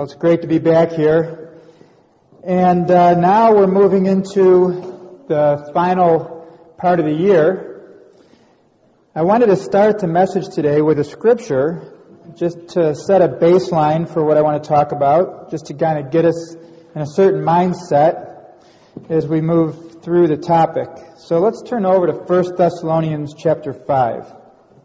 Well, it's great to be back here. And now we're moving into the final part of the year. I wanted to start the message today with a scripture just to set a baseline for what I want to talk about, just to kind of get us in a certain mindset as we move through the topic. So let's turn over to 1 Thessalonians chapter 5.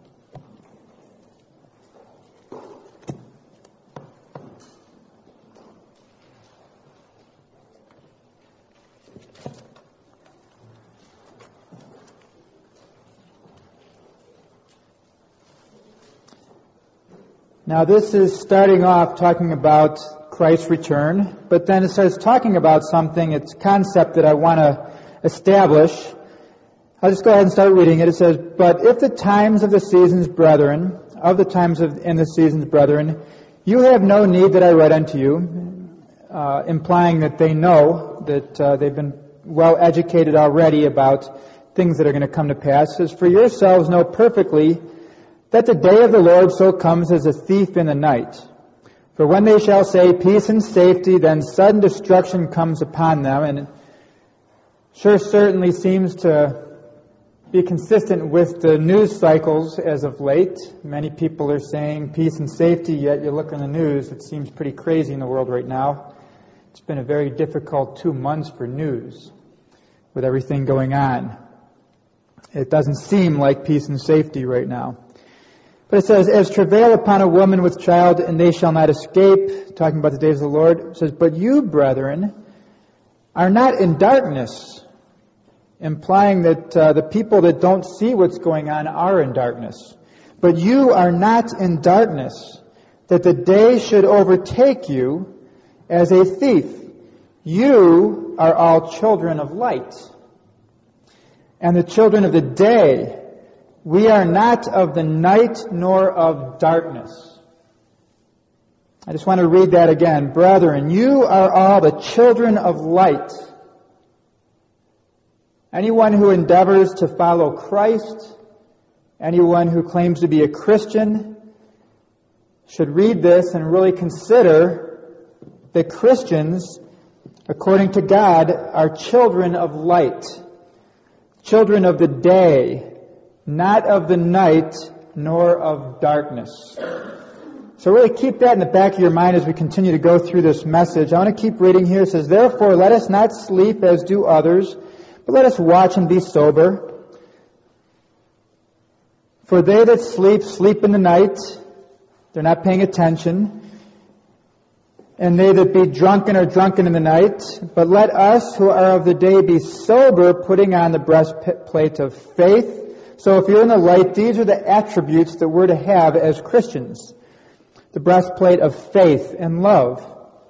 Now this is starting off talking about Christ's return, but then it starts talking about something, it's a concept that I want to establish. I'll just go ahead and start reading it. It says, "But if the times of the seasons, brethren, you have no need that I write unto you," implying that they know that they've been well educated already about things that are going to come to pass. It says, "For yourselves know perfectly that the day of the Lord so comes as a thief in the night. For when they shall say peace and safety, then sudden destruction comes upon them." And it certainly seems to be consistent with the news cycles as of late. Many people are saying peace and safety, yet you look in the news, it seems pretty crazy in the world right now. It's been a very difficult 2 months for news with everything going on. It doesn't seem like peace and safety right now. But it says, "As travail upon a woman with child, and they shall not escape," talking about the days of the Lord. It says, "But you, brethren, are not in darkness," implying that the people that don't see what's going on are in darkness. "But you are not in darkness, that the day should overtake you as a thief. You are all children of light, and the children of the day. We are not of the night nor of darkness." I just want to read that again. "Brethren, you are all the children of light." Anyone who endeavors to follow Christ, anyone who claims to be a Christian, should read this and really consider that Christians, according to God, are children of light, children of the day, not of the night, nor of darkness. So really keep that in the back of your mind as we continue to go through this message. I want to keep reading here. It says, "Therefore let us not sleep as do others, but let us watch and be sober. For they that sleep, sleep in the night." They're not paying attention. "And they that be drunken are drunken in the night. But let us who are of the day be sober, putting on the breastplate of faith." So if you're in the light, these are the attributes that we're to have as Christians. The breastplate of faith and love.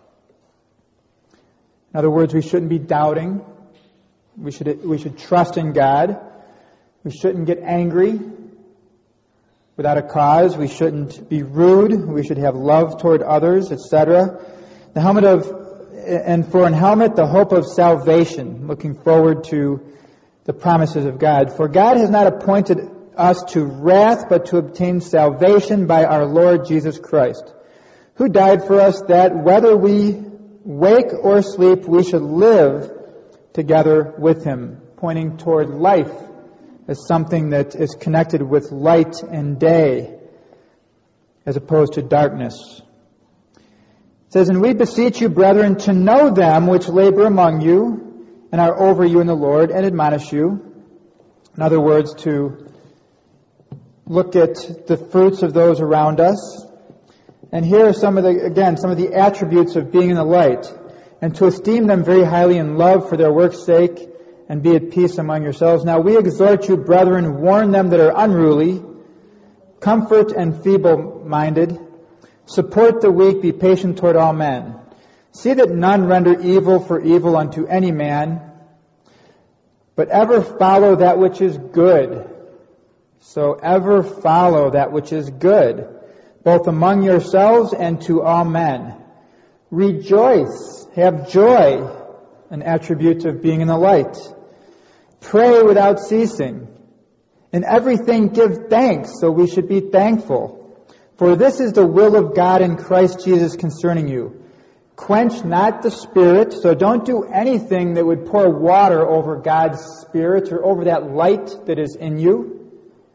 In other words, we shouldn't be doubting. We should trust in God. We shouldn't get angry without a cause. We shouldn't be rude. We should have love toward others, etc. The helmet for an helmet, the hope of salvation, looking forward to the promises of God. "For God has not appointed us to wrath, but to obtain salvation by our Lord Jesus Christ, who died for us, that whether we wake or sleep, we should live together with Him," pointing toward life as something that is connected with light and day, as opposed to darkness. It says, "And we beseech you, brethren, to know them which labor among you, and are over you in the Lord, and admonish you." In other words, to look at the fruits of those around us. And here are some of the attributes of being in the light. "And to esteem them very highly in love for their work's sake, and be at peace among yourselves. Now we exhort you, brethren, warn them that are unruly, comfort and feeble-minded, support the weak, be patient toward all men. See that none render evil for evil unto any man, but ever follow that which is good." So ever follow that which is good, both among yourselves and to all men. "Rejoice, have joy," an attribute of being in the light. "Pray without ceasing. In everything give thanks," so we should be thankful. "For this is the will of God in Christ Jesus concerning you. Quench not the Spirit, so don't do anything that would pour water over God's Spirit or over that light that is in you.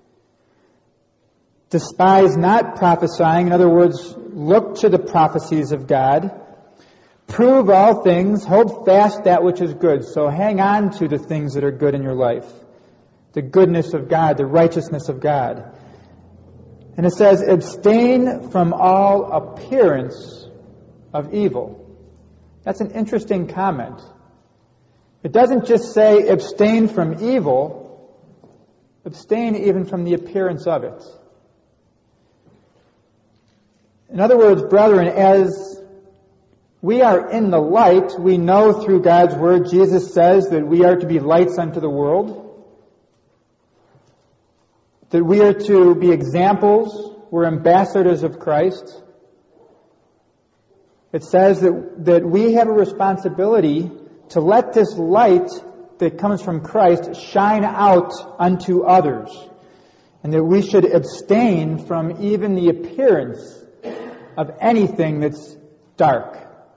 Despise not prophesying. In other words, look to the prophecies of God. Prove all things. Hold fast that which is good. So hang on to the things that are good in your life. The goodness of God, the righteousness of God. And it says, abstain from all appearance of evil. That's an interesting comment. It doesn't just say abstain from evil, abstain even from the appearance of it. In other words, brethren, as we are in the light, we know through God's Word, Jesus says that we are to be lights unto the world, that we are to be examples, we're ambassadors of Christ. It says that we have a responsibility to let this light that comes from Christ shine out unto others, and that we should abstain from even the appearance of anything that's dark.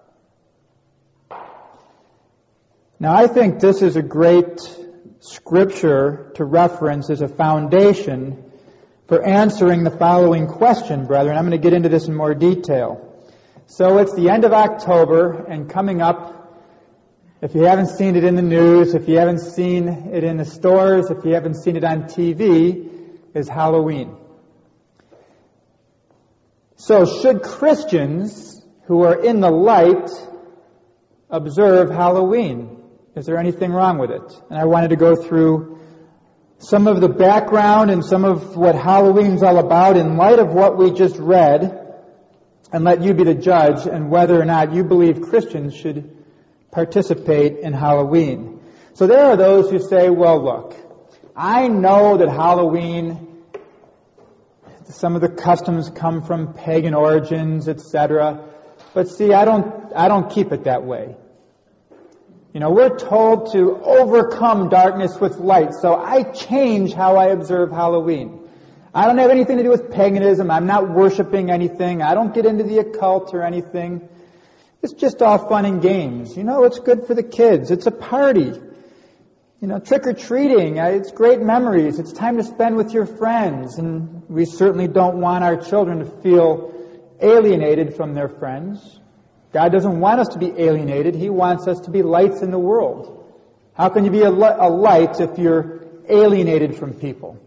Now, I think this is a great scripture to reference as a foundation for answering the following question, brethren. I'm going to get into this in more detail. So it's the end of October, and coming up, if you haven't seen it in the news, if you haven't seen it in the stores, if you haven't seen it on TV, is Halloween. So should Christians who are in the light observe Halloween? Is there anything wrong with it? And I wanted to go through some of the background and some of what Halloween's all about in light of what we just read, and let you be the judge and whether or not you believe Christians should participate in Halloween. So there are those who say, well, look, I know that Halloween, some of the customs come from pagan origins, etc. But see, I don't keep it that way. You know, we're told to overcome darkness with light, so I change how I observe Halloween. I don't have anything to do with paganism. I'm not worshiping anything. I don't get into the occult or anything. It's just all fun and games. You know, it's good for the kids. It's a party. You know, trick-or-treating, it's great memories. It's time to spend with your friends. And we certainly don't want our children to feel alienated from their friends. God doesn't want us to be alienated. He wants us to be lights in the world. How can you be a light if you're alienated from people?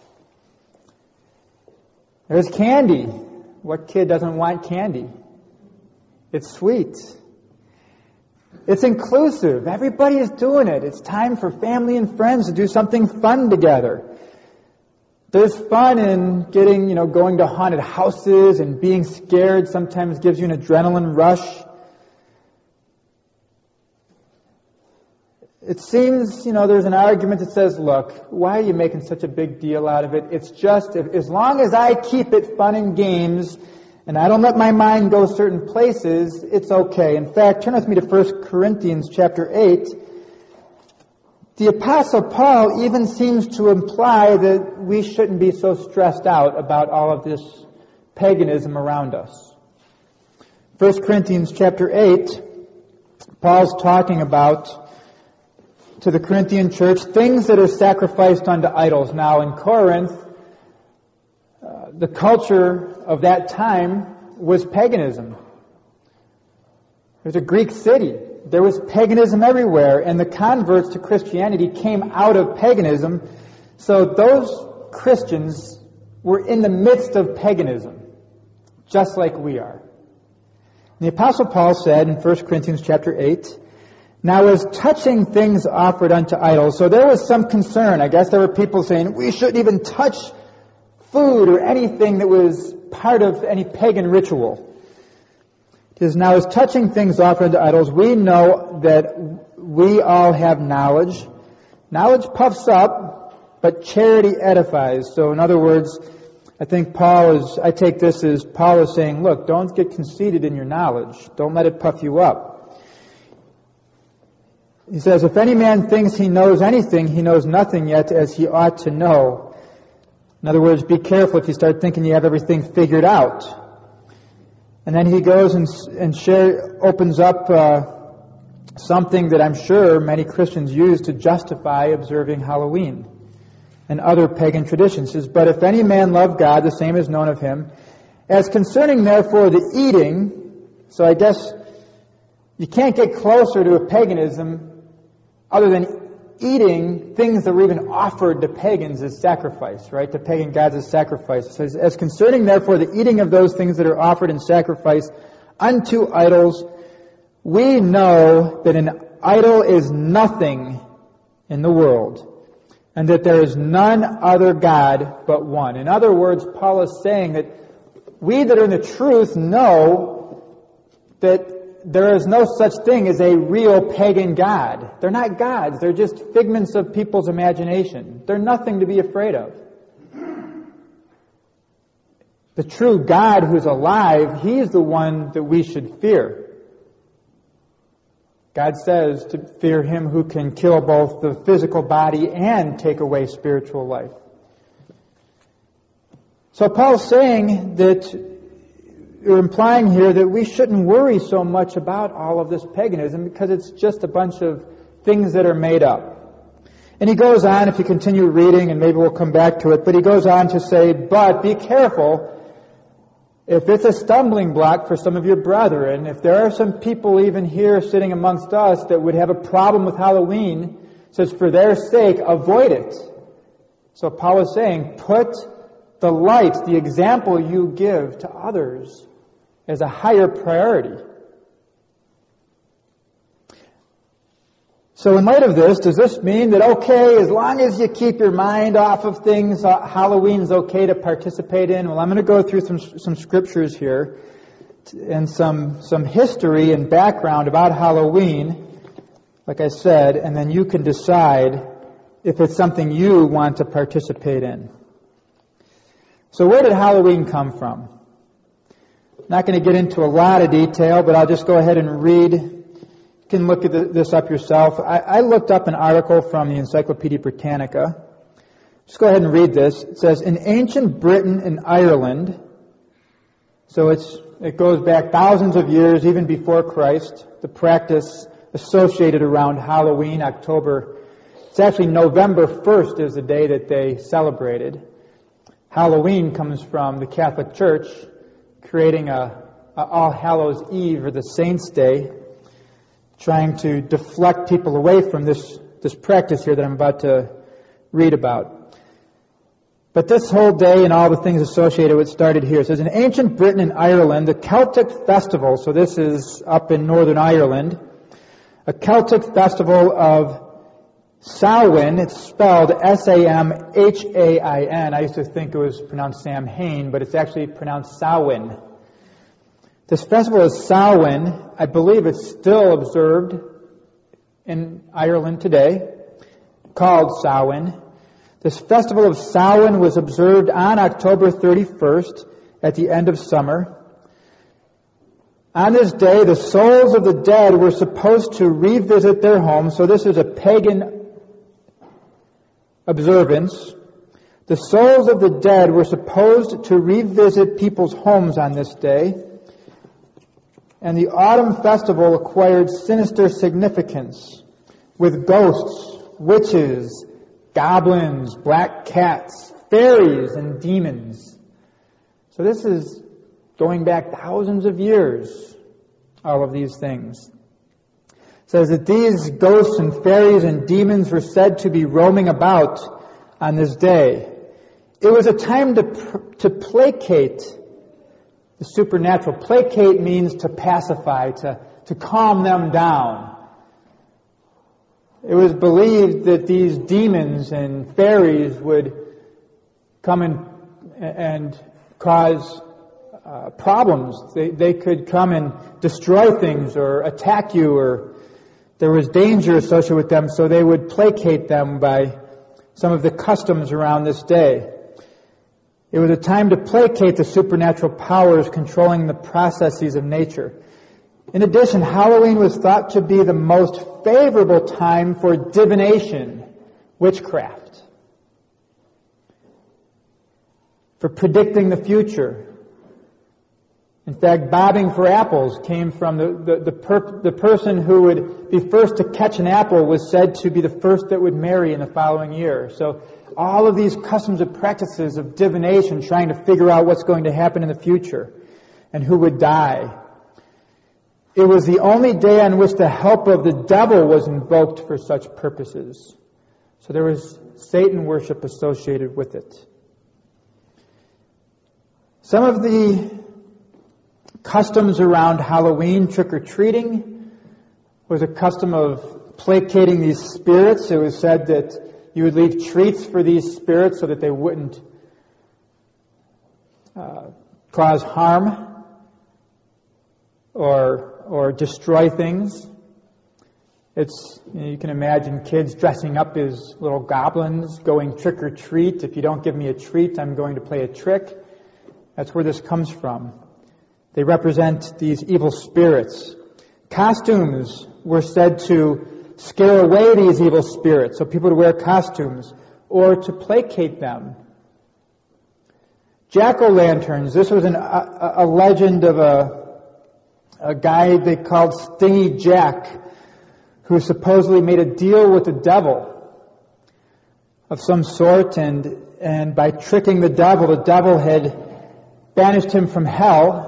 There's candy. What kid doesn't want candy? It's sweet. It's inclusive. Everybody is doing it. It's time for family and friends to do something fun together. There's fun in going to haunted houses, and being scared sometimes gives you an adrenaline rush. It seems, there's an argument that says, look, why are you making such a big deal out of it? It's just, as long as I keep it fun and games, and I don't let my mind go certain places, it's okay. In fact, turn with me to 1 Corinthians chapter 8. The Apostle Paul even seems to imply that we shouldn't be so stressed out about all of this paganism around us. 1 Corinthians chapter 8, Paul's talking about, to the Corinthian church, things that are sacrificed unto idols. Now, in Corinth, the culture of that time was paganism. It was a Greek city. There was paganism everywhere, and the converts to Christianity came out of paganism. So those Christians were in the midst of paganism, just like we are. And the Apostle Paul said in 1 Corinthians chapter 8, now as touching things offered unto idols, so there was some concern. I guess there were people saying, we shouldn't even touch food or anything that was part of any pagan ritual. It is now as touching things offered unto idols, we know that we all have knowledge. Knowledge puffs up, but charity edifies. So in other words, I take this as Paul is saying, look, don't get conceited in your knowledge. Don't let it puff you up. He says, if any man thinks he knows anything, he knows nothing yet as he ought to know. In other words, be careful if you start thinking you have everything figured out. And then he goes and opens up something that I'm sure many Christians use to justify observing Halloween and other pagan traditions. He says, "But if any man love God, the same is known of him. As concerning, therefore, the eating," so I guess you can't get closer to a paganism other than eating things that were even offered to pagans as sacrifice, right? To pagan gods as sacrifice. It says, "As concerning, therefore, the eating of those things that are offered in sacrifice unto idols, we know that an idol is nothing in the world, and that there is none other God but one." In other words, Paul is saying that we that are in the truth know that there is no such thing as a real pagan god. They're not gods. They're just figments of people's imagination. They're nothing to be afraid of. The true God who's alive, He's the one that we should fear. God says to fear Him who can kill both the physical body and take away spiritual life. So Paul's saying that, or implying here, that we shouldn't worry so much about all of this paganism because it's just a bunch of things that are made up. And he goes on, if you continue reading, and maybe we'll come back to it, but he goes on to say, "But be careful, if it's a stumbling block for some of your brethren, if there are some people even here sitting amongst us that would have a problem with Halloween," it says, "for their sake, avoid it." So Paul is saying, put the light, the example you give to others, as a higher priority. So in light of this, does this mean that, okay, as long as you keep your mind off of things, Halloween's okay to participate in? Well, I'm going to go through some scriptures here and some history and background about Halloween, like I said, and then you can decide if it's something you want to participate in. So where did Halloween come from? Not going to get into a lot of detail, but I'll just go ahead and read. You can look at this up yourself. I looked up an article from the Encyclopedia Britannica. Just go ahead and read this. It says, in ancient Britain and Ireland, so it goes back thousands of years, even before Christ, the practice associated around Halloween, it's actually November 1st is the day that they celebrated. Halloween comes from the Catholic Church creating a All Hallows Eve, or the Saints' Day, trying to deflect people away from this practice here that I'm about to read about. But this whole day and all the things associated with it started here. It says, in ancient Britain and Ireland, the Celtic festival, so this is up in Northern Ireland, a Celtic festival of Samhain, it's spelled Samhain. I used to think it was pronounced Samhain, but it's actually pronounced Samhain. This festival of Samhain, I believe it's still observed in Ireland today, called Samhain. This festival of Samhain was observed on October 31st at the end of summer. On this day, the souls of the dead were supposed to revisit their homes. So this is a pagan observance. The souls of the dead were supposed to revisit people's homes on this day. And the autumn festival acquired sinister significance with ghosts, witches, goblins, black cats, fairies, and demons. So this is going back thousands of years, all of these things. It says that these ghosts and fairies and demons were said to be roaming about on this day. It was a time to placate the supernatural. Placate means to pacify, to calm them down. It was believed that these demons and fairies would come and cause problems. They could come and destroy things or attack you, or there was danger associated with them, so they would placate them by some of the customs around this day. It was a time to placate the supernatural powers controlling the processes of nature. In addition, Halloween was thought to be the most favorable time for divination, witchcraft, for predicting the future. In fact, bobbing for apples came from the person who would be first to catch an apple was said to be the first that would marry in the following year. So all of these customs and practices of divination, trying to figure out what's going to happen in the future and who would die. It was the only day on which the help of the devil was invoked for such purposes. So there was Satan worship associated with it. Some of the customs around Halloween, trick-or-treating, was a custom of placating these spirits. It was said that you would leave treats for these spirits so that they wouldn't cause harm or destroy things. You can imagine kids dressing up as little goblins, going trick-or-treat. If you don't give me a treat, I'm going to play a trick. That's where this comes from. They represent these evil spirits. Costumes were said to scare away these evil spirits, so people would wear costumes, or to placate them. Jack-o'-lanterns, this was a legend of a guy they called Stingy Jack, who supposedly made a deal with the devil of some sort, and by tricking the devil had banished him from hell,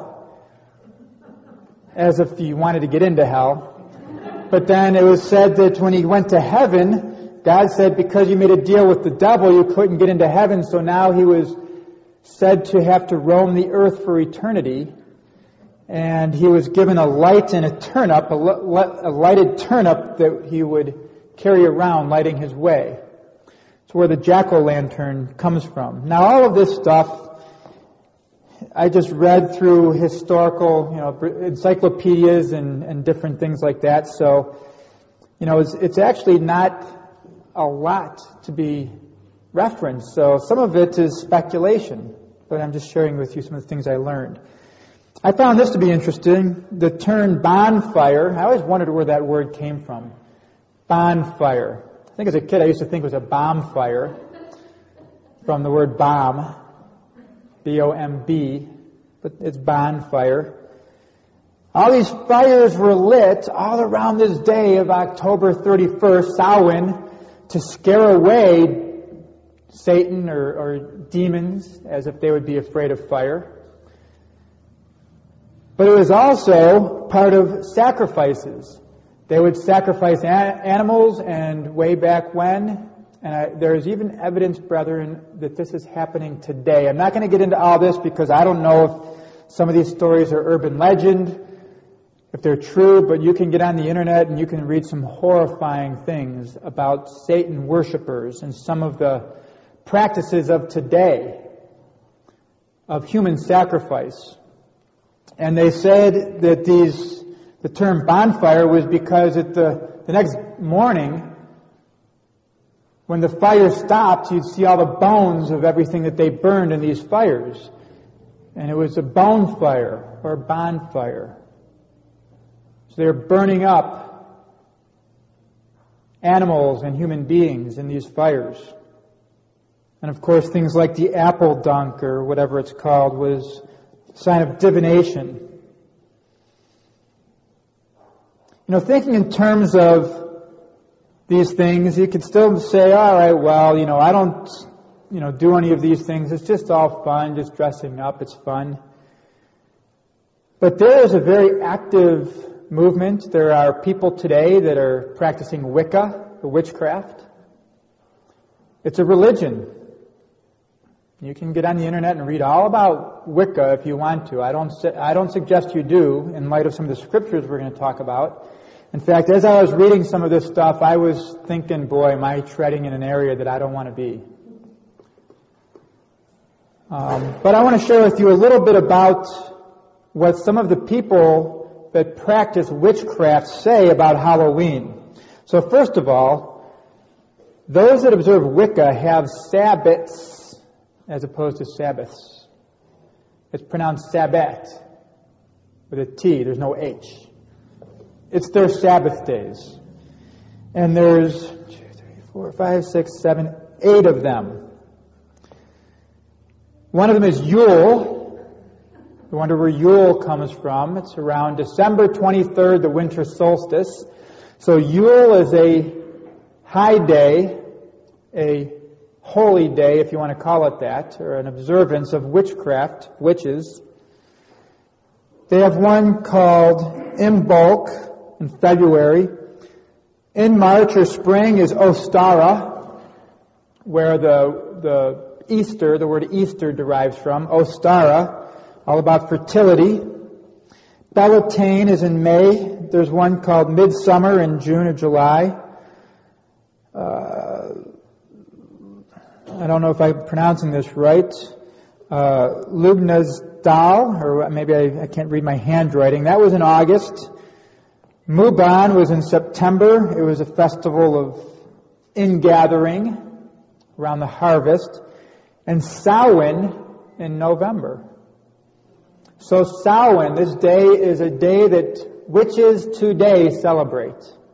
as if he wanted to get into hell. But then it was said that when he went to heaven, God said, because you made a deal with the devil, you couldn't get into heaven, so now he was said to have to roam the earth for eternity. And he was given a light and a turnip, a lighted turnip that he would carry around, lighting his way. It's where the jack-o'-lantern comes from. Now, all of this stuff, I just read through historical, encyclopedias and different things like that. So, it's actually not a lot to be referenced. So some of it is speculation, but I'm just sharing with you some of the things I learned. I found this to be interesting. The term bonfire, I always wondered where that word came from. Bonfire. I think as a kid I used to think it was a bomb fire from the word bomb, B-O-M-B, but it's bonfire. All these fires were lit all around this day of October 31st, Samhain, to scare away Satan or demons, as if they would be afraid of fire. But it was also part of sacrifices. They would sacrifice animals, and way back when, and there is even evidence, brethren, that this is happening today. I'm not going to get into all this because I don't know if some of these stories are urban legend, if they're true, but you can get on the internet and you can read some horrifying things about Satan worshipers and some of the practices of today of human sacrifice. And they said that the term bonfire was because at the next morning, when the fire stopped, you'd see all the bones of everything that they burned in these fires. And it was a bonfire or bonfire. So they're burning up animals and human beings in these fires. And of course, things like the apple dunk or whatever it's called was a sign of divination. Thinking in terms of these things, you could still say, all right, well, I don't, do any of these things. It's just all fun, just dressing up. It's fun. But there is a very active movement. There are people today that are practicing Wicca, or witchcraft. It's a religion. You can get on the internet and read all about Wicca if you want to. I don't suggest you do, in light of some of the scriptures we're going to talk about. In fact, as I was reading some of this stuff, I was thinking, boy, am I treading in an area that I don't want to be. But I want to share with you a little bit about what some of the people that practice witchcraft say about Halloween. So first of all, those that observe Wicca have Sabbats as opposed to Sabbaths. It's pronounced Sabbat with a T. There's no H. It's their Sabbath days. And there's 2, 3, 4, 5, 6, 7, 8 of them. One of them is Yule. You wonder where Yule comes from. It's around December 23rd, the winter solstice. So Yule is a high day, a holy day, if you want to call it that, or an observance of witchcraft, witches. They have one called Imbolc in February. In March or spring is Ostara, where the Easter, the word Easter derives from. Ostara, all about fertility. Beltane is in May. There's one called Midsummer in June or July. I don't know if I'm pronouncing this right. Lugnazdal, or maybe I can't read my handwriting. That was in August. Muban was in September. It was a festival of ingathering around the harvest. And Samhain in November. So Samhain, this day is a day that witches today celebrate.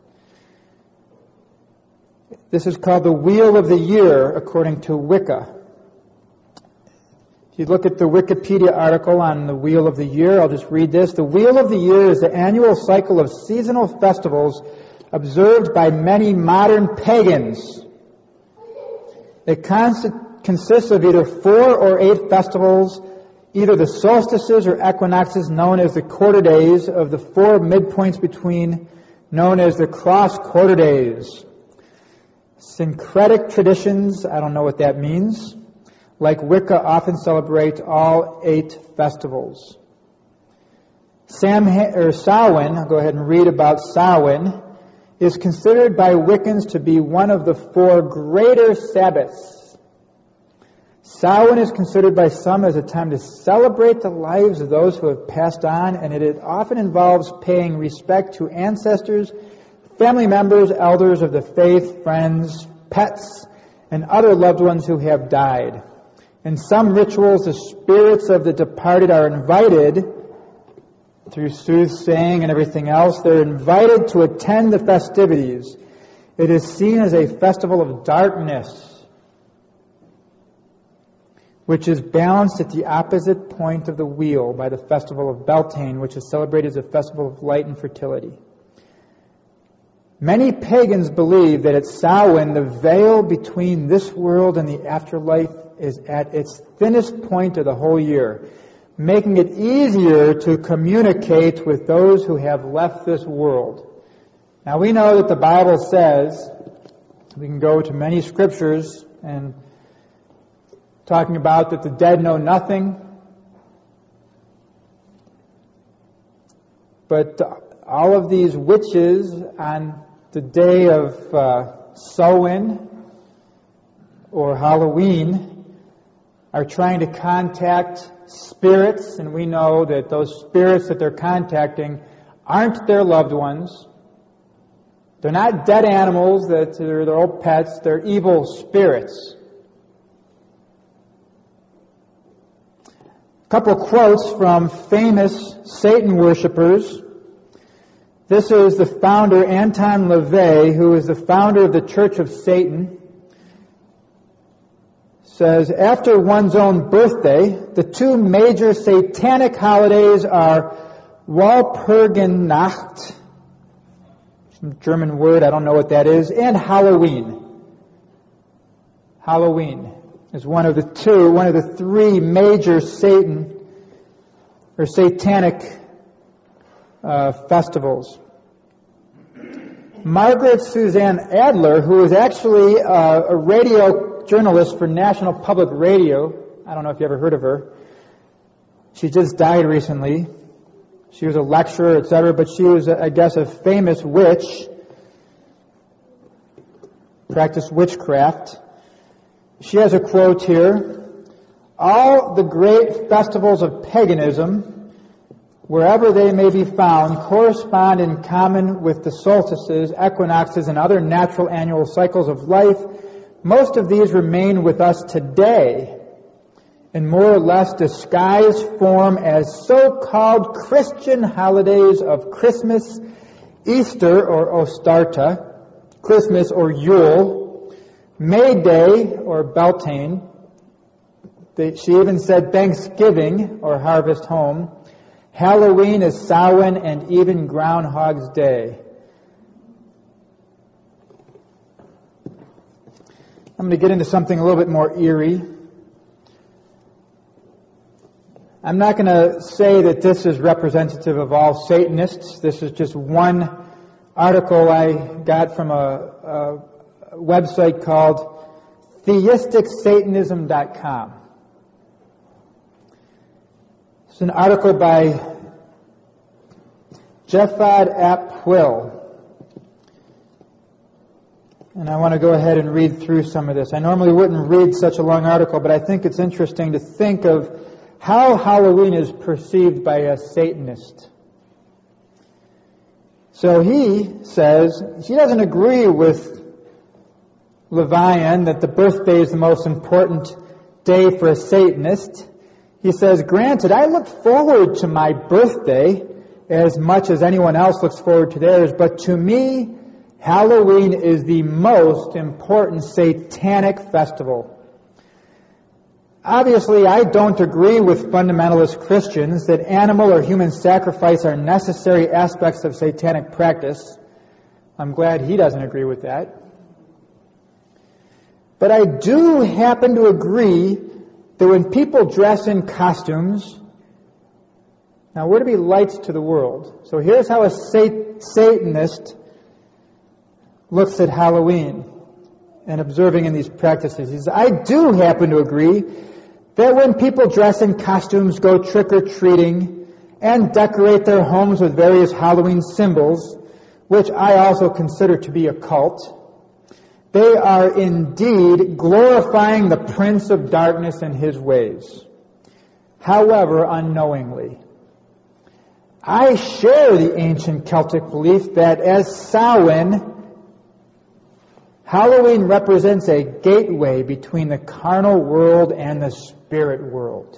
This is called the Wheel of the Year, according to Wicca. If you look at the Wikipedia article on the Wheel of the Year, I'll just read this. The Wheel of the Year is the annual cycle of seasonal festivals observed by many modern pagans. It consists of either 4 or 8 festivals, either the solstices or equinoxes known as the quarter days of the 4 midpoints between, known as the cross quarter days. Syncretic traditions, I don't know what that means, like Wicca often celebrate all 8 festivals. Samhain, I'll go ahead and read about Samhain, is considered by Wiccans to be one of the 4 greater Sabbaths. Samhain is considered by some as a time to celebrate the lives of those who have passed on, and it often involves paying respect to ancestors, family members, elders of the faith, friends, pets, and other loved ones who have died. In some rituals, the spirits of the departed are invited, through soothsaying and everything else, they're invited to attend the festivities. It is seen as a festival of darkness, which is balanced at the opposite point of the wheel by the festival of Beltane, which is celebrated as a festival of light and fertility. Many pagans believe that at Samhain, the veil between this world and the afterlife is at its thinnest point of the whole year, making it easier to communicate with those who have left this world. Now we know that the Bible says, we can go to many scriptures and talking about that the dead know nothing, but all of these witches on the day of Samhain or Halloween are trying to contact spirits, and we know that those spirits that they're contacting aren't their loved ones. They're not dead animals that are their old pets. They're evil spirits. A couple of quotes from famous Satan worshipers. This is the founder, Anton LaVey, who is the founder of the Church of Satan. Says, after one's own birthday, the 2 major satanic holidays are Walpurgisnacht, some German word, I don't know what that is, and Halloween. Halloween is one of the 3 major satanic festivals. Margaret Suzanne Adler, who is actually a radio journalist for National Public Radio, I don't know if you ever heard of her. She just died recently. She was a lecturer, etc., but she was, I guess, a famous witch, practiced witchcraft. She has a quote here. All the great festivals of paganism, wherever they may be found, correspond in common with the solstices, equinoxes, and other natural annual cycles of life. Most of these remain with us today in more or less disguised form as so-called Christian holidays of Christmas, Easter or Ostarta, Christmas or Yule, May Day or Beltane, She even said Thanksgiving, or harvest home. Halloween is Samhain, and even Groundhog's Day. I'm going to get into something a little bit more eerie. I'm not going to say that this is representative of all Satanists. This is just one article I got from a website called theisticsatanism.com. It's an article by Jeffad Ap Quill. And I want to go ahead and read through some of this. I normally wouldn't read such a long article, but I think it's interesting to think of how Halloween is perceived by a Satanist. So he says he doesn't agree with Levian that the birthday is the most important day for a Satanist. He says, granted, I look forward to my birthday as much as anyone else looks forward to theirs, but to me, Halloween is the most important satanic festival. Obviously, I don't agree with fundamentalist Christians that animal or human sacrifice are necessary aspects of satanic practice. I'm glad he doesn't agree with that. But I do happen to agree that when people dress in costumes, now we're to be lights to the world. So here's how a Satanist looks at Halloween and observing in these practices. He says, I do happen to agree that when people dress in costumes, go trick-or-treating, and decorate their homes with various Halloween symbols, which I also consider to be a cult, they are indeed glorifying the Prince of Darkness and his ways. However, unknowingly. I share the ancient Celtic belief that as Samhain, Halloween represents a gateway between the carnal world and the spirit world,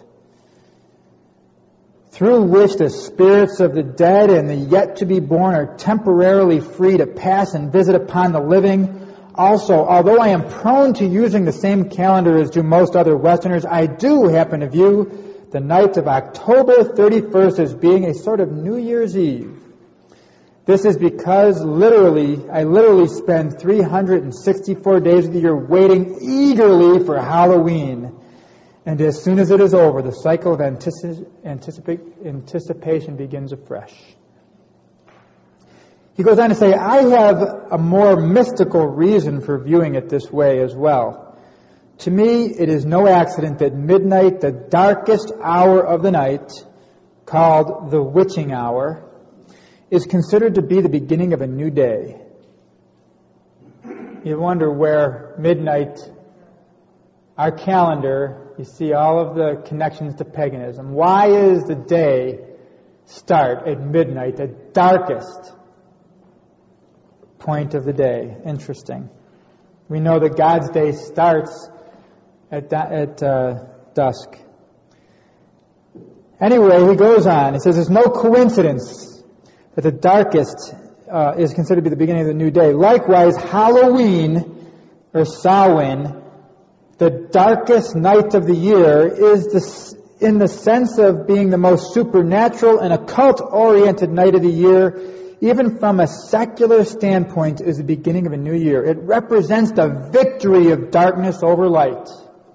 through which the spirits of the dead and the yet-to-be-born are temporarily free to pass and visit upon the living. Also, although I am prone to using the same calendar as do most other Westerners, I do happen to view the night of October 31st as being a sort of New Year's Eve. This is because I literally spend 364 days of the year waiting eagerly for Halloween. And as soon as it is over, the cycle of anticipation begins afresh. He goes on to say, I have a more mystical reason for viewing it this way as well. To me, it is no accident that midnight, the darkest hour of the night, called the witching hour, is considered to be the beginning of a new day. You wonder where midnight, our calendar, you see all of the connections to paganism. Why is the day start at midnight, the darkest point of the day? Interesting. We know that God's day starts at dusk. Anyway, he goes on. He says, there's no coincidence that the darkest is considered to be the beginning of the new day. Likewise, Halloween, or Samhain, the darkest night of the year, is in the sense of being the most supernatural and occult-oriented night of the year, even from a secular standpoint, is the beginning of a new year. It represents the victory of darkness over light.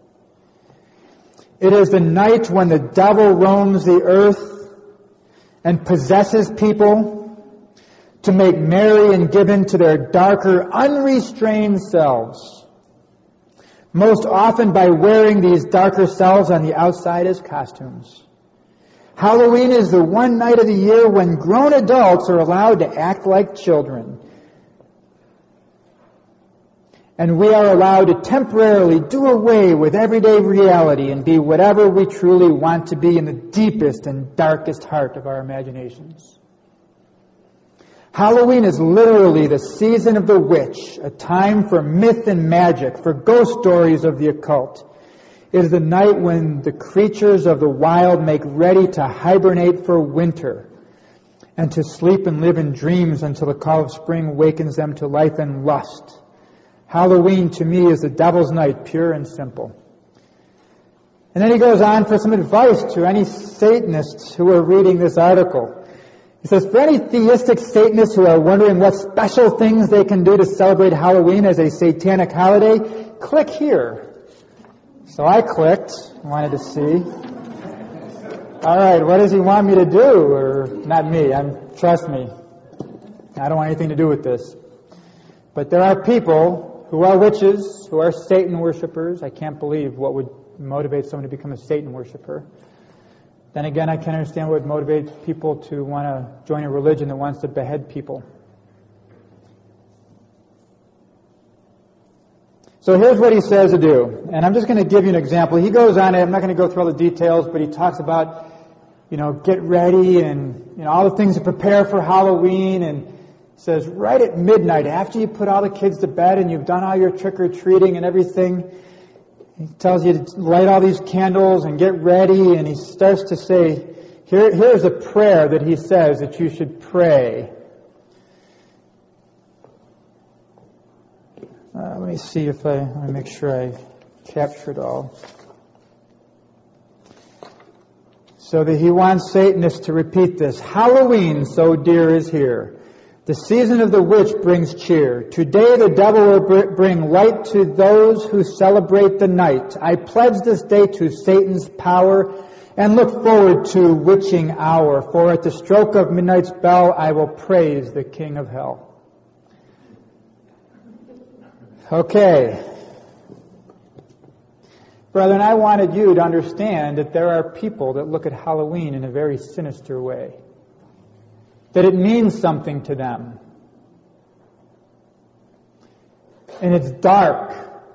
It is the night when the devil roams the earth and possesses people to make merry and give in to their darker, unrestrained selves, most often by wearing these darker selves on the outside as costumes. Halloween is the one night of the year when grown adults are allowed to act like children. And we are allowed to temporarily do away with everyday reality and be whatever we truly want to be in the deepest and darkest heart of our imaginations. Halloween is literally the season of the witch, a time for myth and magic, for ghost stories of the occult. It is the night when the creatures of the wild make ready to hibernate for winter and to sleep and live in dreams until the call of spring wakens them to life and lust. Halloween, to me, is the devil's night, pure and simple. And then he goes on for some advice to any Satanists who are reading this article. He says, for any theistic Satanists who are wondering what special things they can do to celebrate Halloween as a satanic holiday, click here. So I clicked, wanted to see. All right, what does he want me to do? Or not me, trust me. I don't want anything to do with this. But there are people who are witches, who are Satan worshipers. I can't believe what would motivate someone to become a Satan worshiper. Then again, I can understand what would motivate people to want to join a religion that wants to behead people. So here's what he says to do. And I'm just going to give you an example. He goes on, I'm not going to go through all the details, but he talks about, get ready and, all the things to prepare for Halloween. And says right at midnight, after you put all the kids to bed and you've done all your trick-or-treating and everything, he tells you to light all these candles and get ready, and he starts to say, here's a prayer that he says that you should pray. Let me see let me make sure I capture it all. So that he wants Satanists to repeat this. Halloween, so dear, is here. The season of the witch brings cheer. Today the devil will bring light to those who celebrate the night. I pledge this day to Satan's power and look forward to witching hour. For at the stroke of midnight's bell, I will praise the King of hell. Okay. Brethren, I wanted you to understand that there are people that look at Halloween in a very sinister way. That it means something to them. And it's dark.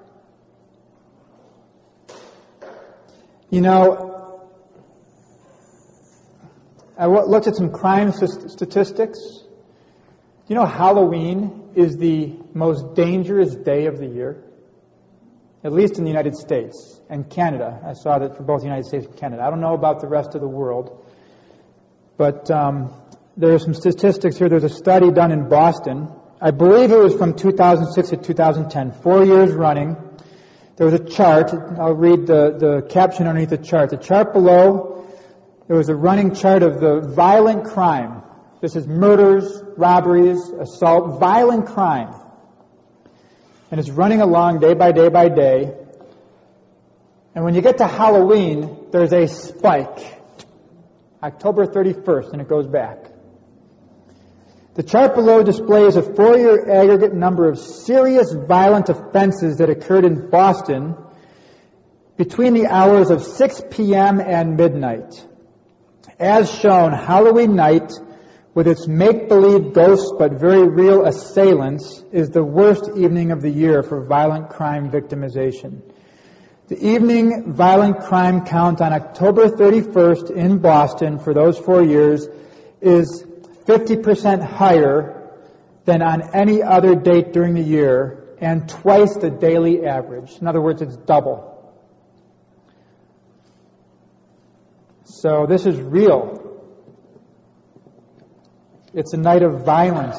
I looked at some crime statistics. Halloween is the most dangerous day of the year, at least in the United States and Canada. I saw that for both the United States and Canada. I don't know about the rest of the world, but there are some statistics here. There's a study done in Boston. I believe it was from 2006 to 2010, 4 years running. There was a chart. I'll read the caption underneath the chart. The chart below, there was a running chart of the violent crime. This is murders, robberies, assault, violent crime. And it's running along day by day by day. And when you get to Halloween, there's a spike. October 31st, and it goes back. The chart below displays a 4-year aggregate number of serious violent offenses that occurred in Boston between the hours of 6 p.m. and midnight. As shown, Halloween night, with its make-believe ghosts but very real assailants, is the worst evening of the year for violent crime victimization. The evening violent crime count on October 31st in Boston for those 4 years is 50% higher than on any other date during the year and twice the daily average. In other words, it's double. So this is real. It's a night of violence.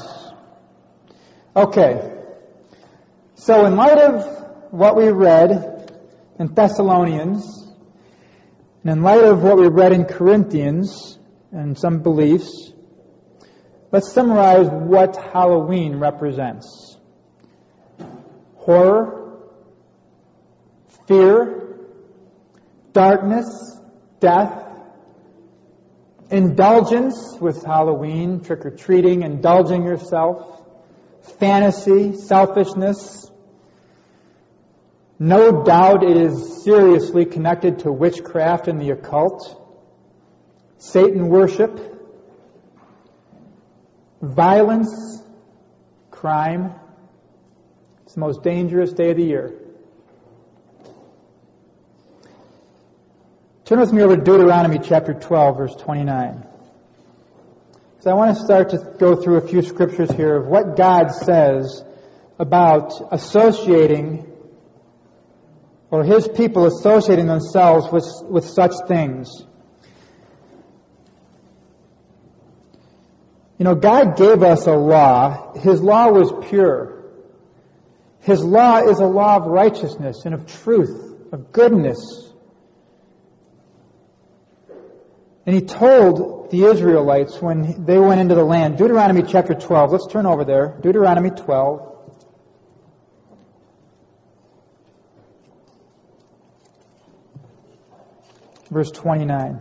Okay. So in light of what we read in Thessalonians, and in light of what we read in Corinthians and some beliefs, let's summarize what Halloween represents. Horror, fear, darkness, death, indulgence with Halloween, trick-or-treating, indulging yourself, fantasy, selfishness. No doubt it is seriously connected to witchcraft and the occult, Satan worship, violence, crime. It's the most dangerous day of the year. Turn with me over to Deuteronomy chapter 12, verse 29. So I want to start to go through a few scriptures here of what God says about associating, or His people associating themselves with such things. God gave us a law. His law was pure. His law is a law of righteousness and of truth, of goodness. And he told the Israelites when they went into the land, Deuteronomy chapter 12. Let's turn over there. Deuteronomy 12. Verse 29.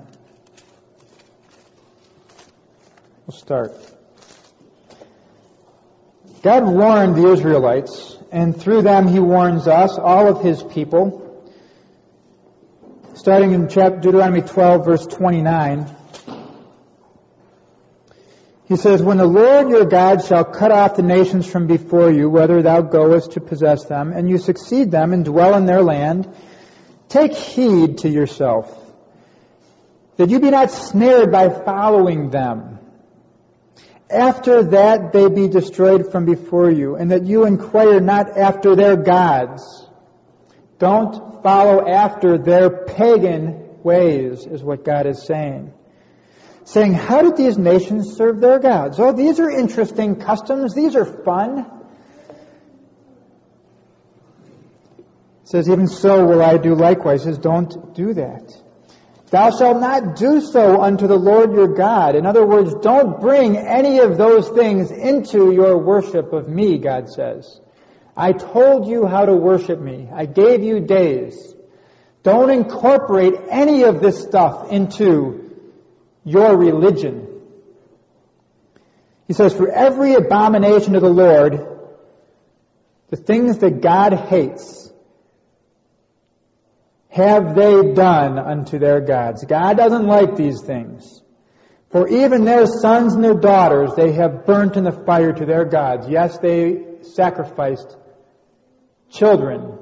We'll start. God warned the Israelites, and through them he warns us, all of his people. Starting in Deuteronomy 12, verse 29. He says, "When the Lord your God shall cut off the nations from before you, whether thou goest to possess them, and you succeed them and dwell in their land, take heed to yourself, that you be not snared by following them. After that they be destroyed from before you, and that you inquire not after their gods." Don't follow after their pagan ways, is what God is saying. Saying, how did these nations serve their gods? Oh, these are interesting customs. These are fun. It says, even so will I do likewise. It says, don't do that. Thou shalt not do so unto the Lord your God. In other words, don't bring any of those things into your worship of me, God says. I told you how to worship me. I gave you days. Don't incorporate any of this stuff into your religion. He says, for every abomination of the Lord, the things that God hates, have they done unto their gods. God doesn't like these things. For even their sons and their daughters they have burnt in the fire to their gods. Yes, they sacrificed children.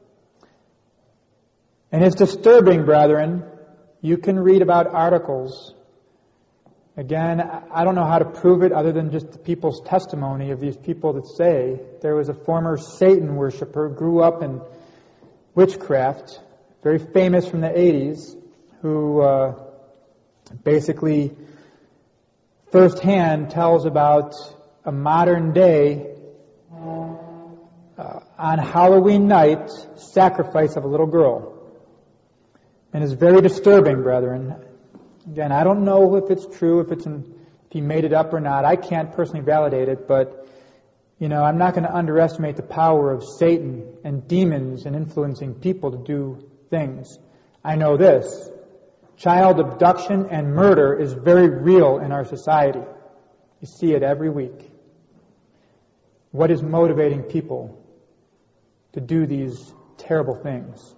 And it's disturbing, brethren. You can read about articles. Again, I don't know how to prove it other than just the people's testimony of these people that say there was a former Satan worshiper, grew up in witchcraft, very famous from the 80s, who basically firsthand tells about a modern day on Halloween night sacrifice of a little girl. And it's very disturbing, brethren. Again, I don't know if it's true, if he made it up or not. I can't personally validate it, but I'm not going to underestimate the power of Satan and demons and influencing people to do things. I know this. Child abduction and murder is very real in our society. You see it every week. What is motivating people to do these terrible things?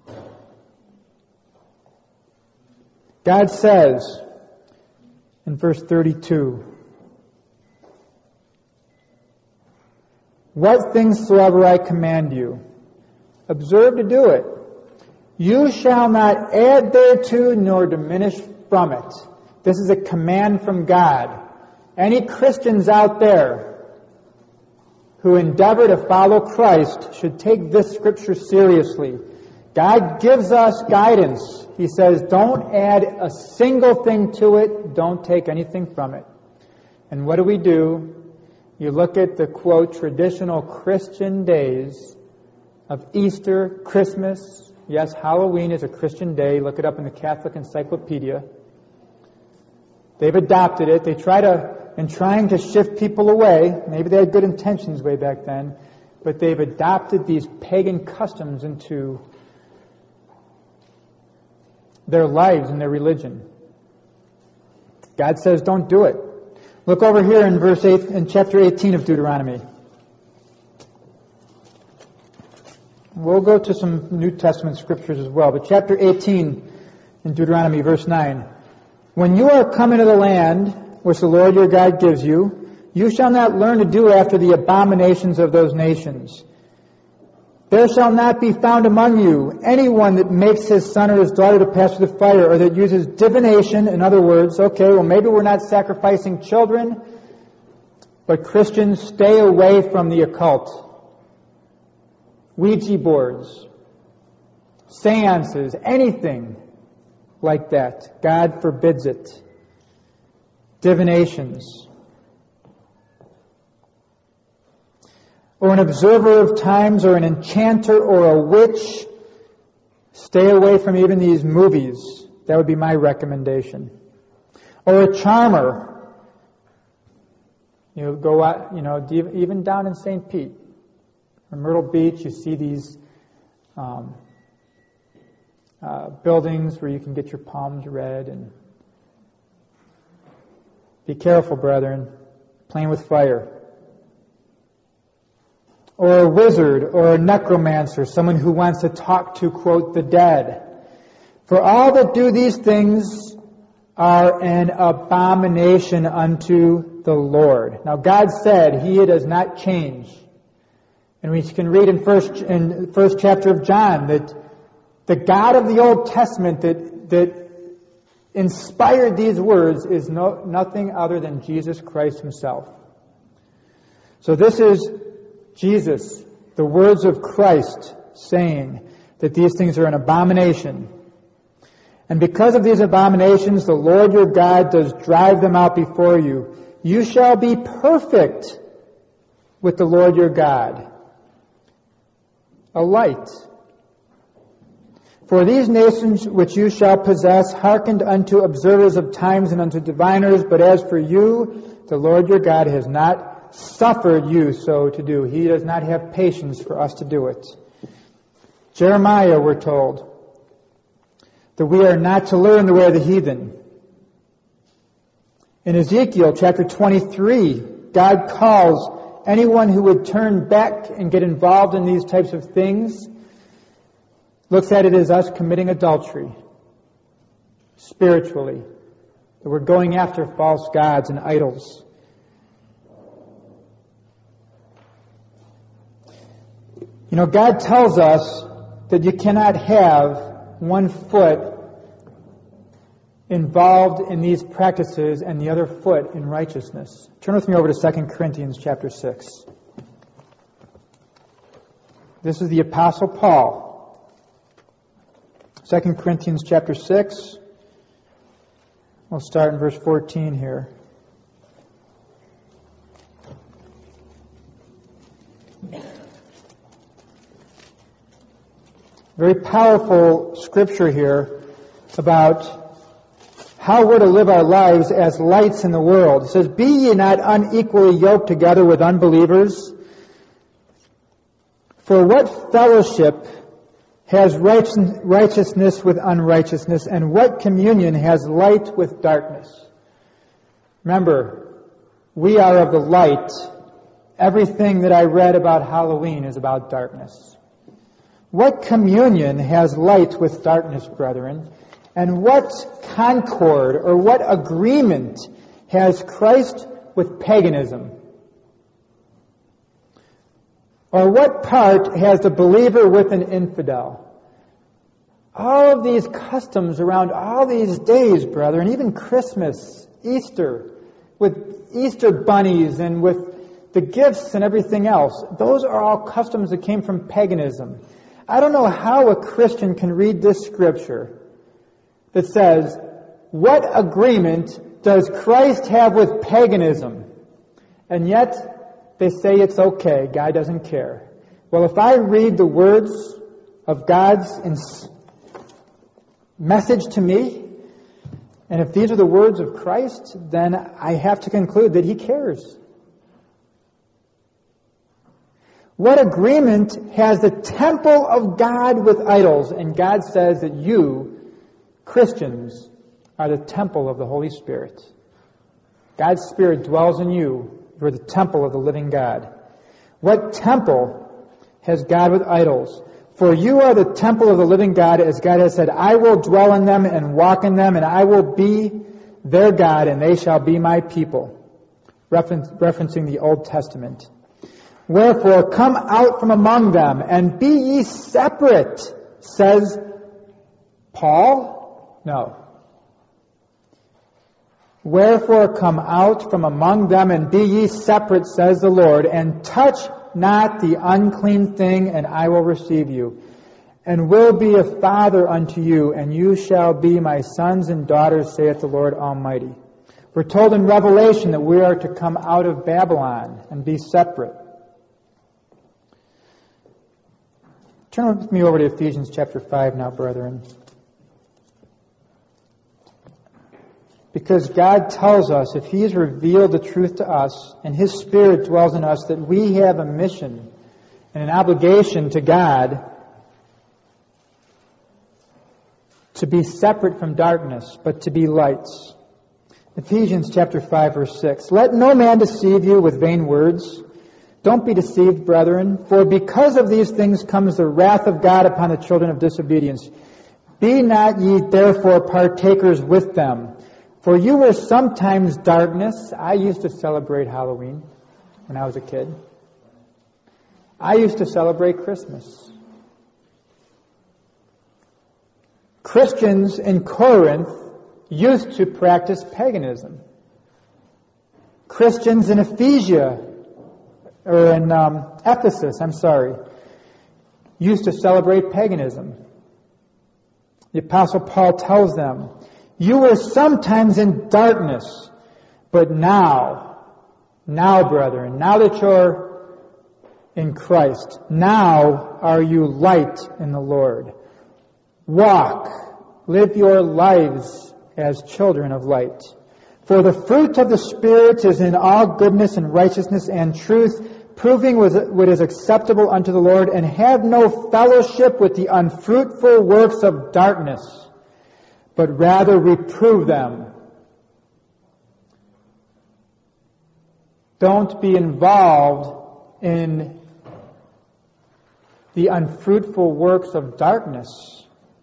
God says in verse 32, what things soever I command you, observe to do it. You shall not add thereto nor diminish from it. This is a command from God. Any Christians out there who endeavor to follow Christ should take this scripture seriously. God gives us guidance. He says, don't add a single thing to it. Don't take anything from it. And what do? You look at the, quote, traditional Christian days of Easter, Christmas. Yes, Halloween is a Christian day. Look it up in the Catholic Encyclopedia. They've adopted it. They trying to shift people away. Maybe they had good intentions way back then. But they've adopted these pagan customs into their lives and their religion. God says don't do it. Look over here in verse 8, in chapter 18 of Deuteronomy. We'll go to some New Testament scriptures as well, but chapter 18 in Deuteronomy, verse 9. When you are come into the land which the Lord your God gives you, you shall not learn to do after the abominations of those nations. There shall not be found among you anyone that makes his son or his daughter to pass through the fire, or that uses divination. In other words, maybe we're not sacrificing children, but Christians, stay away from the occult. Ouija boards, seances, anything like that. God forbids it. Divinations. Or an observer of times, or an enchanter, or a witch. Stay away from even these movies. That would be my recommendation. Or a charmer. You go out, even down in St. Pete, or Myrtle Beach, you see these buildings where you can get your palms read. And be careful, brethren, playing with fire. Or a wizard, or a necromancer, someone who wants to talk to, quote, the dead. For all that do these things are an abomination unto the Lord. Now God said He does not change. And we can read in first chapter of John that the God of the Old Testament that inspired these words is nothing other than Jesus Christ Himself. So this is Jesus, the words of Christ, saying that these things are an abomination. And because of these abominations, the Lord your God does drive them out before you. You shall be perfect with the Lord your God. A light. For these nations which you shall possess hearkened unto observers of times and unto diviners, but as for you, the Lord your God has not suffered you so to do. He does not have patience for us to do it. Jeremiah, we're told, that we are not to learn the way of the heathen. In Ezekiel chapter 23, God calls anyone who would turn back and get involved in these types of things, looks at it as us committing adultery spiritually. That we're going after false gods and idols. God tells us that you cannot have one foot involved in these practices and the other foot in righteousness. Turn with me over to 2 Corinthians chapter 6. This is the Apostle Paul. 2 Corinthians chapter 6. We'll start in verse 14 here. Very powerful scripture here about how we're to live our lives as lights in the world. It says, "Be ye not unequally yoked together with unbelievers? For what fellowship has righteousness with unrighteousness, and what communion has light with darkness?" Remember, we are of the light. Everything that I read about Halloween is about darkness. What communion has light with darkness, brethren? And what concord or what agreement has Christ with paganism? Or what part has the believer with an infidel? All of these customs around all these days, brethren, even Christmas, Easter, with Easter bunnies and with the gifts and everything else, those are all customs that came from paganism. I don't know how a Christian can read this scripture that says, what agreement does Christ have with paganism? And yet, they say it's okay, God doesn't care. Well, if I read the words of God's message to me, and if these are the words of Christ, then I have to conclude that He cares. What agreement has the temple of God with idols? And God says that you, Christians, are the temple of the Holy Spirit. God's Spirit dwells in you. You're the temple of the living God. What temple has God with idols? For you are the temple of the living God, as God has said, "I will dwell in them and walk in them, and I will be their God, and they shall be my people." Referencing the Old Testament. "Wherefore come out from among them, and be ye separate," says Paul? No. "Wherefore come out from among them, and be ye separate, says the Lord, and touch not the unclean thing, and I will receive you, and will be a father unto you, and you shall be my sons and daughters, saith the Lord Almighty." We're told in Revelation that we are to come out of Babylon and be separate. Turn with me over to Ephesians chapter 5 now, brethren. Because God tells us, if He has revealed the truth to us, and His Spirit dwells in us, that we have a mission and an obligation to God to be separate from darkness, but to be lights. Ephesians chapter 5, verse 6. Let no man deceive you with vain words. Don't be deceived, brethren, for because of these things comes the wrath of God upon the children of disobedience. Be not ye therefore partakers with them. For you were sometimes darkness. I used to celebrate Halloween when I was a kid. I used to celebrate Christmas. Christians in Corinth used to practice paganism. Christians in Ephesus, used to celebrate paganism. The Apostle Paul tells them, you were sometimes in darkness, but now, brethren, now that you're in Christ, now are you light in the Lord. Walk, live your lives as children of light. For the fruit of the Spirit is in all goodness and righteousness and truth, proving what is acceptable unto the Lord, and have no fellowship with the unfruitful works of darkness, but rather reprove them. Don't be involved in the unfruitful works of darkness.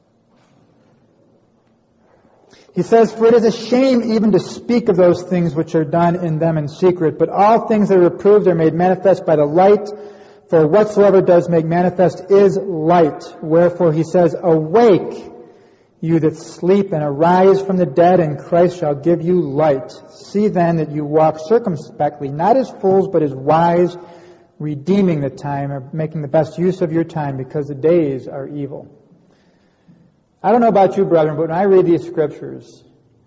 He says, for it is a shame even to speak of those things which are done in them in secret, but all things that are reproved are made manifest by the light, for whatsoever does make manifest is light. Wherefore he says, awake, you that sleep, and arise from the dead, and Christ shall give you light. See then that you walk circumspectly, not as fools, but as wise, redeeming the time, or making the best use of your time, because the days are evil. I don't know about you, brethren, but when I read these scriptures,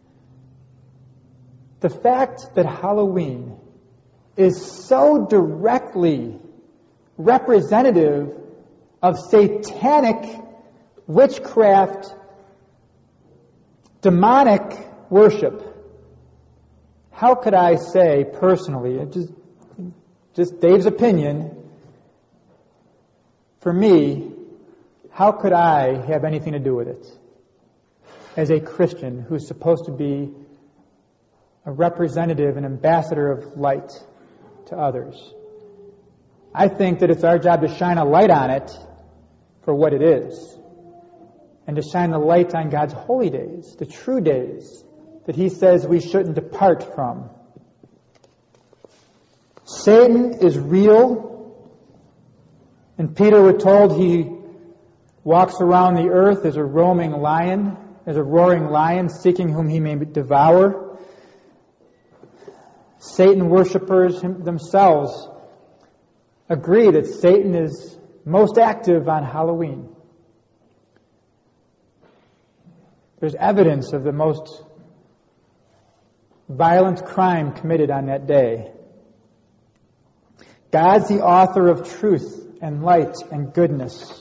the fact that Halloween is so directly representative of satanic witchcraft, demonic worship, how could I say personally, just Dave's opinion, for me, how could I have anything to do with it as a Christian who's supposed to be a representative, an ambassador of light to others? I think that it's our job to shine a light on it for what it is, and to shine the light on God's holy days, the true days that He says we shouldn't depart from. Satan is real, and Peter, we're told, he walks around the earth as a roaming lion, as a roaring lion, seeking whom he may devour. Satan worshippers themselves agree that Satan is most active on Halloween. There's evidence of the most violent crime committed on that day. God's the author of truth and light and goodness.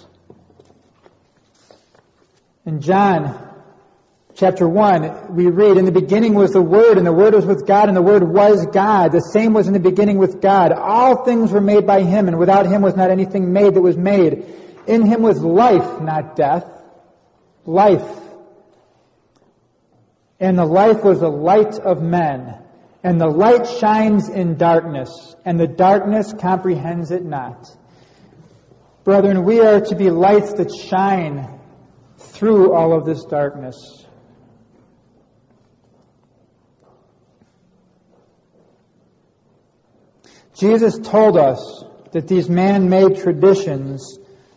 In John chapter 1, we read, in the beginning was the Word, and the Word was with God, and the Word was God. The same was in the beginning with God. All things were made by Him, and without Him was not anything made that was made. In Him was life, not death. Life. And the life was the light of men. And the light shines in darkness, and the darkness comprehends it not. Brethren, we are to be lights that shine through all of this darkness. Jesus told us that these man-made traditions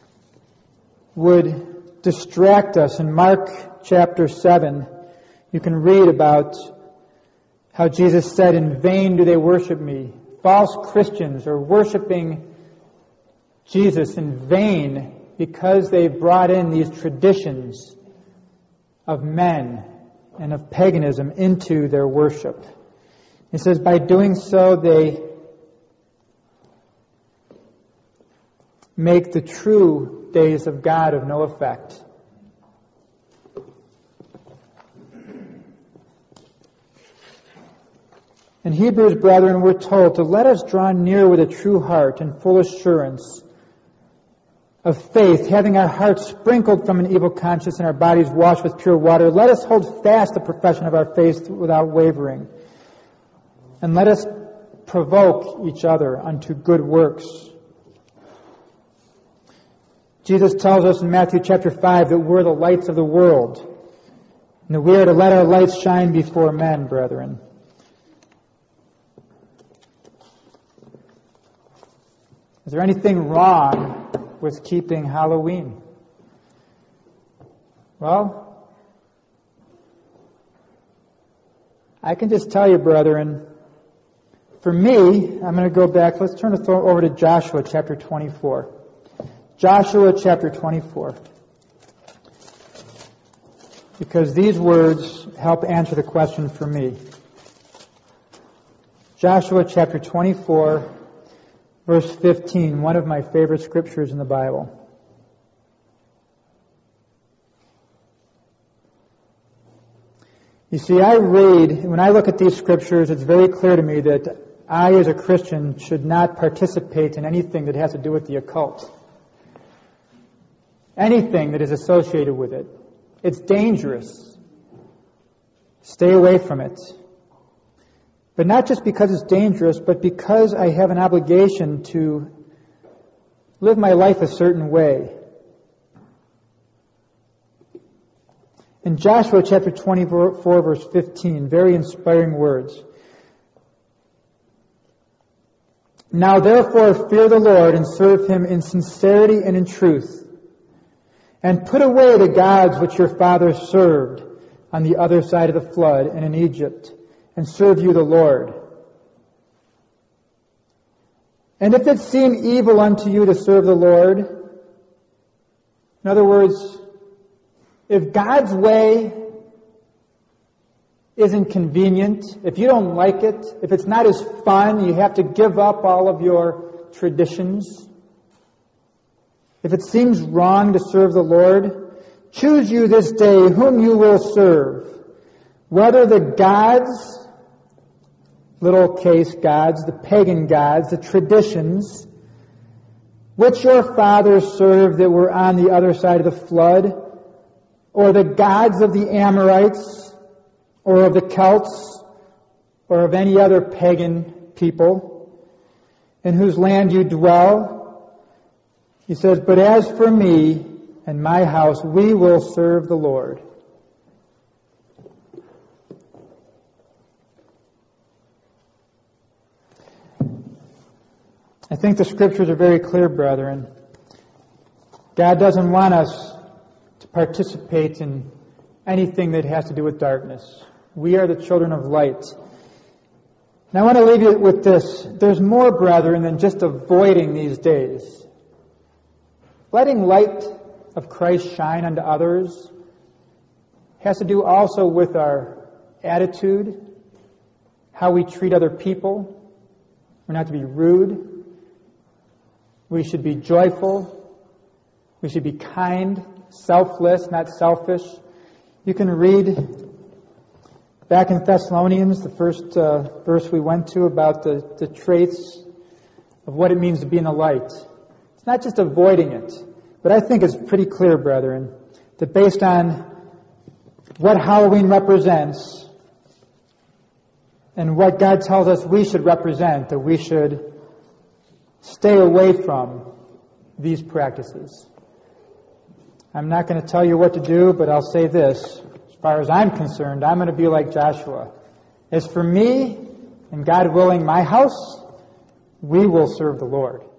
would distract us. In Mark chapter 7, you can read about how Jesus said, in vain do they worship me. False Christians are worshiping Jesus in vain because they've brought in these traditions of men and of paganism into their worship. He says, by doing so, they make the true days of God of no effect. In Hebrews, brethren, we're told to let us draw near with a true heart and full assurance of faith, having our hearts sprinkled from an evil conscience and our bodies washed with pure water. Let us hold fast the profession of our faith without wavering. And let us provoke each other unto good works. Jesus tells us in Matthew chapter 5 that we're the lights of the world, and that we are to let our lights shine before men, brethren. Is there anything wrong with keeping Halloween? Well, I can just tell you, brethren, for me, I'm going to go back. Let's turn over to Joshua chapter 24. Joshua chapter 24. Because these words help answer the question for me. Joshua chapter 24, verse 15, one of my favorite scriptures in the Bible. You see, when I look at these scriptures, it's very clear to me that I, as a Christian, should not participate in anything that has to do with the occult. Anything that is associated with it. It's dangerous. Stay away from it. But not just because it's dangerous, but because I have an obligation to live my life a certain way. In Joshua chapter 24, verse 15, very inspiring words. Now therefore fear the Lord and serve Him in sincerity and in truth. And put away the gods which your fathers served on the other side of the flood and in Egypt, and serve you the Lord. And if it seem evil unto you to serve the Lord, in other words, if God's way isn't convenient, if you don't like it, if it's not as fun, you have to give up all of your traditions. If it seems wrong to serve the Lord, choose you this day whom you will serve, whether the gods, little case gods, the pagan gods, the traditions, which your fathers served that were on the other side of the flood, or the gods of the Amorites, or of the Celts, or of any other pagan people, in whose land you dwell. He says, but as for me and my house, we will serve the Lord. I think the scriptures are very clear, brethren. God doesn't want us to participate in anything that has to do with darkness. We are the children of light. And I want to leave you with this. There's more, brethren, than just avoiding these days. Letting light of Christ shine unto others has to do also with our attitude, how we treat other people. We're not to be rude. We should be joyful. We should be kind, selfless, not selfish. You can read back in Thessalonians, the first verse we went to, about the traits of what it means to be in the light. It's not just avoiding it, but I think it's pretty clear, brethren, that based on what Halloween represents and what God tells us we should represent, that we should stay away from these practices. I'm not going to tell you what to do, but I'll say this. As far as I'm concerned, I'm going to be like Joshua. As for me, and God willing, my house, we will serve the Lord.